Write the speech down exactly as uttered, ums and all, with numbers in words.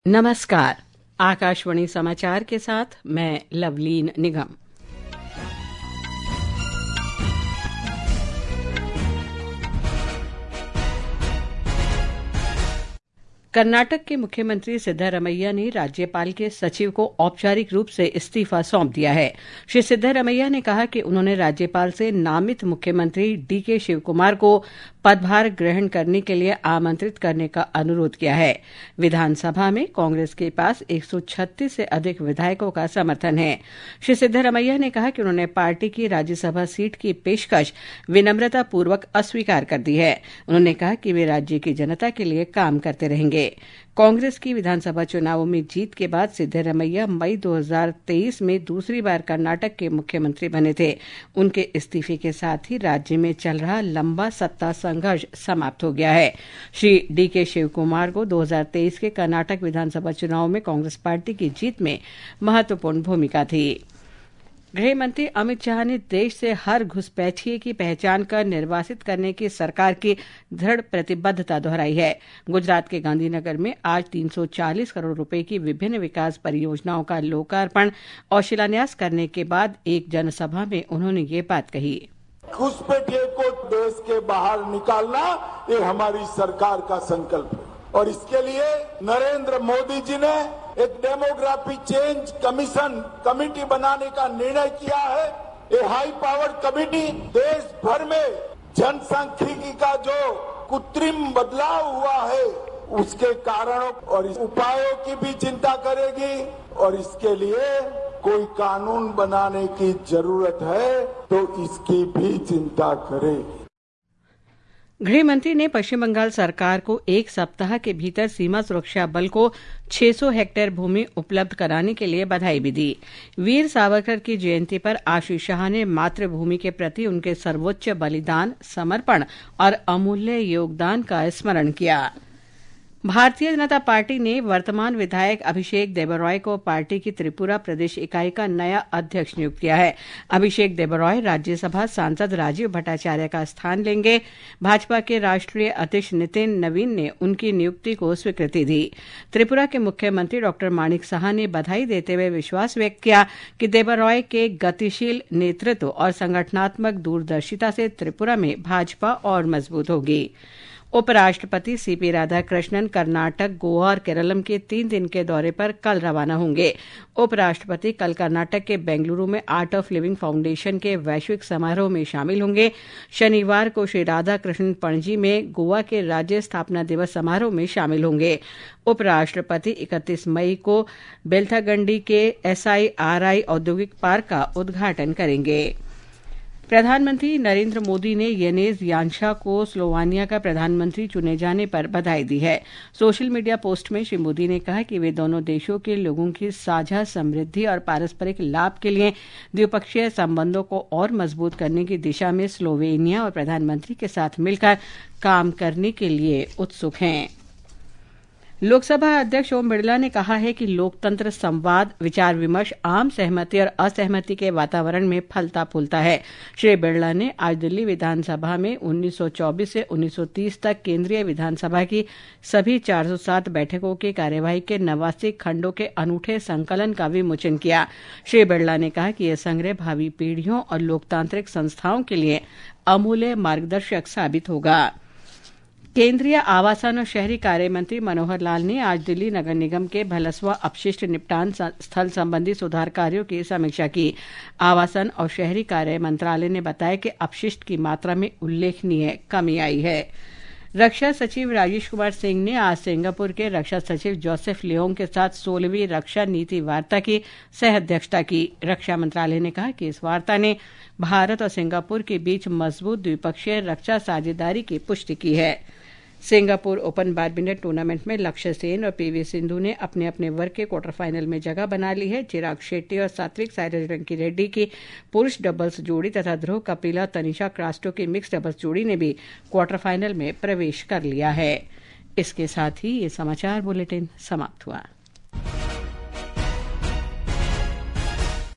नमस्कार। आकाशवाणी समाचार के साथ मैं लवलीन निगम। कर्नाटक के मुख्यमंत्री सिद्धारमैया ने राज्यपाल के सचिव को औपचारिक रूप से इस्तीफा सौंप दिया है। श्री सिद्धारमैया ने कहा कि उन्होंने राज्यपाल से नामित मुख्यमंत्री डी के शिवकुमार को पदभार ग्रहण करने के लिए आमंत्रित करने का अनुरोध किया है। विधानसभा में कांग्रेस के पास एक सौ छत्तीस से अधिक विधायकों का समर्थन है। श्री सिद्धारमैया ने कहा कि उन्होंने पार्टी की राज्यसभा सीट की पेशकश विनम्रतापूर्वक अस्वीकार कर दी है। उन्होंने कहा कि वे राज्य की जनता के लिए काम करते रहेंगे। कांग्रेस की विधानसभा चुनावों में जीत के बाद सिद्धारमैया मई दो हज़ार तेईस में दूसरी बार कर्नाटक के मुख्यमंत्री बने थे। उनके इस्तीफे के साथ ही राज्य में चल रहा लंबा सत्ता संघर्ष समाप्त हो गया है। श्री डी के शिवकुमार को दो हज़ार तेईस के कर्नाटक विधानसभा चुनाव में कांग्रेस पार्टी की जीत में महत्वपूर्ण भूमिका थी। गृह मंत्री अमित शाह ने देश से हर घुसपैठिए की पहचान कर निर्वासित करने की सरकार की दृढ़ प्रतिबद्धता दोहराई है। गुजरात के गांधीनगर में आज तीन सौ चालीस करोड़ रुपए की विभिन्न विकास परियोजनाओं का लोकार्पण और शिलान्यास करने के बाद एक जनसभा में उन्होंने ये बात कही। घुसपैठिए को देश के बाहर निकालना ये हमारी सरकार का संकल्प है और इसके लिए नरेंद्र मोदी जी ने एक डेमोग्राफी चेंज कमीशन कमेटी बनाने का निर्णय किया है। ये हाई पावर कमेटी देश भर में जनसांख्यिकी का जो कृत्रिम बदलाव हुआ है उसके कारणों और उपायों की भी चिंता करेगी और इसके लिए कोई कानून बनाने की जरूरत है तो इसकी भी चिंता करेगी। गृह मंत्री ने पश्चिम बंगाल सरकार को एक सप्ताह के भीतर सीमा सुरक्षा बल को छह सौ हेक्टेयर भूमि उपलब्ध कराने के लिए बधाई भी दी। वीर सावरकर की जयंती पर आज श्री शाह ने मातृभूमि के प्रति उनके सर्वोच्च बलिदान, समर्पण और अमूल्य योगदान का स्मरण किया। भारतीय जनता पार्टी ने वर्तमान विधायक अभिषेक देबरॉय को पार्टी की त्रिपुरा प्रदेश इकाई का नया अध्यक्ष नियुक्त किया है। अभिषेक देबरॉय राज्यसभा सांसद राजीव भट्टाचार्य का स्थान लेंगे। भाजपा के राष्ट्रीय अध्यक्ष नितिन नवीन ने उनकी नियुक्ति को स्वीकृति दी। त्रिपुरा के मुख्यमंत्री डॉक्टर माणिक साहा ने बधाई देते हुए विश्वास व्यक्त किया कि देबरॉय के गतिशील नेतृत्व और संगठनात्मक दूरदर्शिता से त्रिपुरा में भाजपा और मजबूत होगी। उपराष्ट्रपति सीपी राधाकृष्णन कर्नाटक, गोवा और केरलम के तीन दिन के दौरे पर कल रवाना होंगे। उपराष्ट्रपति कल कर्नाटक के बेंगलुरु में आर्ट ऑफ लिविंग फाउंडेशन के वैश्विक समारोह में शामिल होंगे। शनिवार को श्री राधाकृष्णन पणजी में गोवा के राज्य स्थापना दिवस समारोह में शामिल होंगे। उपराष्ट्रपति इकतीस मई को बेलथागंडी के एसआईआरआई औद्योगिक पार्क का उद्घाटन करेंगे। प्रधानमंत्री नरेंद्र मोदी ने यनेज यांशा को स्लोवानिया का प्रधानमंत्री चुने जाने पर बधाई दी है। सोशल मीडिया पोस्ट में श्री मोदी ने कहा कि वे दोनों देशों के लोगों की साझा समृद्धि और पारस्परिक लाभ के लिए द्विपक्षीय संबंधों को और मजबूत करने की दिशा में स्लोवेनिया और प्रधानमंत्री के साथ मिलकर काम करने के लिए उत्सुक हैं। लोकसभा अध्यक्ष ओम बिरला ने कहा है कि लोकतंत्र संवाद, विचार विमर्श, आम सहमति और असहमति के वातावरण में फलता फूलता है। श्री बिरला ने आज दिल्ली विधानसभा में उन्नीस सौ चौबीस से उन्नीस सौ तीस तक केंद्रीय विधानसभा की सभी चार सौ सात बैठकों की कार्यवाही के नवासी खंडों के अनूठे संकलन का विमोचन किया। श्री बिरला ने कहा कि यह संग्रह भावी पीढ़ियों और लोकतांत्रिक संस्थाओं के लिए अमूल्य मार्गदर्शक साबित होगा। केंद्रीय आवासन और शहरी कार्य मंत्री मनोहर लाल ने आज दिल्ली नगर निगम के भलसवा अपशिष्ट निपटान स्थल संबंधी सुधार कार्यों की समीक्षा की। आवासन और शहरी कार्य मंत्रालय ने बताया कि अपशिष्ट की मात्रा में उल्लेखनीय कमी आई है। रक्षा सचिव राजेश कुमार सिंह ने आज सिंगापुर के रक्षा सचिव जोसेफ लियोंग के साथ सोलहवीं रक्षा नीति वार्ता की सह अध्यक्षता की। रक्षा मंत्रालय ने कहा कि इस वार्ता ने भारत और सिंगापुर के बीच मजबूत द्विपक्षीय रक्षा साझेदारी की पुष्टि की है। सिंगापुर ओपन बैडमिंटन टूर्नामेंट में लक्ष्य सेन और पीवी सिंधु ने अपने अपने वर्ग के क्वार्टर फाइनल में जगह बना ली है। चिराग शेट्टी और सात्विक साईराज रंकी रेड्डी की पुरुष डबल्स जोड़ी तथा ध्रुव कपिला तनिषा क्रास्टो की मिक्स डबल्स जोड़ी ने भी क्वार्टर फाइनल में प्रवेश कर लिया है। इसके साथ ही ये समाचार बुलेटिन समाप्त हुआ।